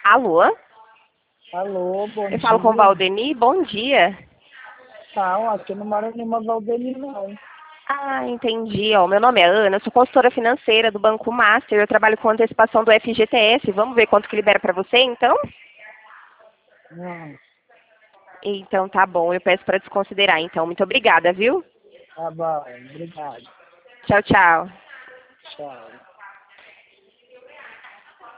Alô? Alô, bom Eu falo com o dia. Valdemir, bom dia. Não, aqui não mora nenhuma Valdemir, não. Ah, entendi. Ó, meu nome é Ana, eu sou consultora financeira do Banco Master, eu trabalho com antecipação do FGTS. Vamos ver quanto que libera para você, então? Não, Então tá bom, eu peço para desconsiderar, então. Muito obrigada, viu? tá bom, obrigado. Tchau, tchau. Tchau.